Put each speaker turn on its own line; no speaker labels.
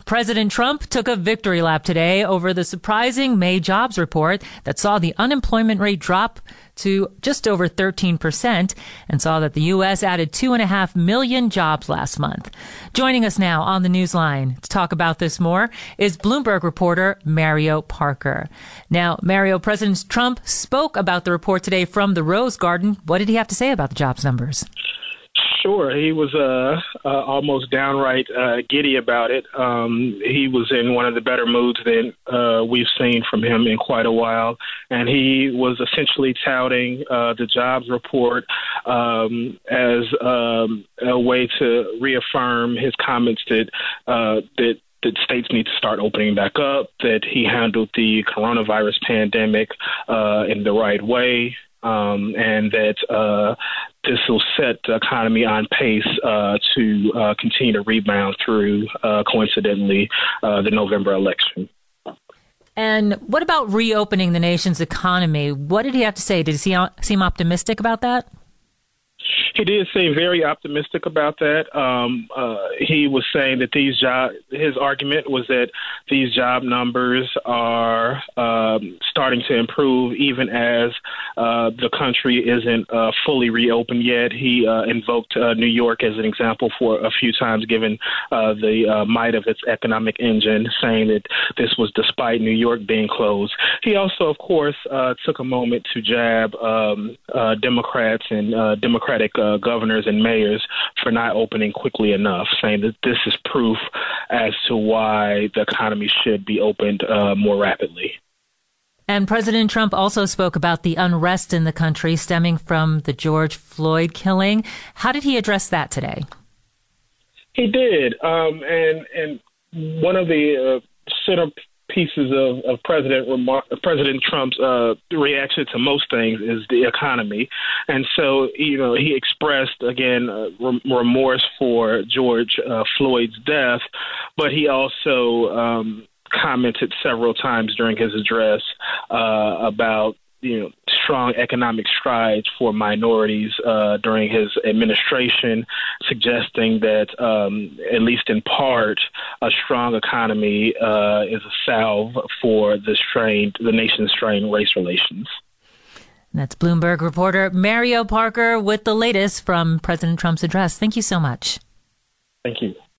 President Trump took a victory lap today over the surprising May jobs report that saw the unemployment rate drop to just over 13% and saw that the U.S. added 2.5 million jobs last month. Joining us now on the Newsline to talk about this more is Bloomberg reporter Mario Parker. Now, Mario, President Trump spoke about the report today from the Rose Garden. What did he have to say about the jobs numbers?
Sure. He was almost downright giddy about it. He was in one of the better moods than we've seen from him in quite a while. And he was essentially touting the jobs report as a way to reaffirm his comments that states need to start opening back up, that he handled the coronavirus pandemic in the right way, and that this will set the economy on pace to continue to rebound through, coincidentally, the November election.
And what about reopening the nation's economy? What did he have to say? Did he seem optimistic about that?
He did seem very optimistic about that. He was saying that his argument was that these job numbers are starting to improve even as the country isn't fully reopened yet. He invoked New York as an example for a few times, given the might of its economic engine, saying that this was despite New York being closed. He also, of course, took a moment to jab Democrats and Democratic governors and mayors for not opening quickly enough, saying that this is proof as to why the economy should be opened more rapidly.
And President Trump also spoke about the unrest in the country stemming from the George Floyd killing. How did he address that today?
He did. And one of the pieces of President Trump's reaction to most things is the economy. And so, he expressed, again, remorse for George Floyd's death, but he also commented several times during his address about strong economic strides for minorities during his administration, suggesting that, at least in part, a strong economy is a salve for the nation's strained race relations.
That's Bloomberg reporter Mario Parker with the latest from President Trump's address. Thank you so much.
Thank you.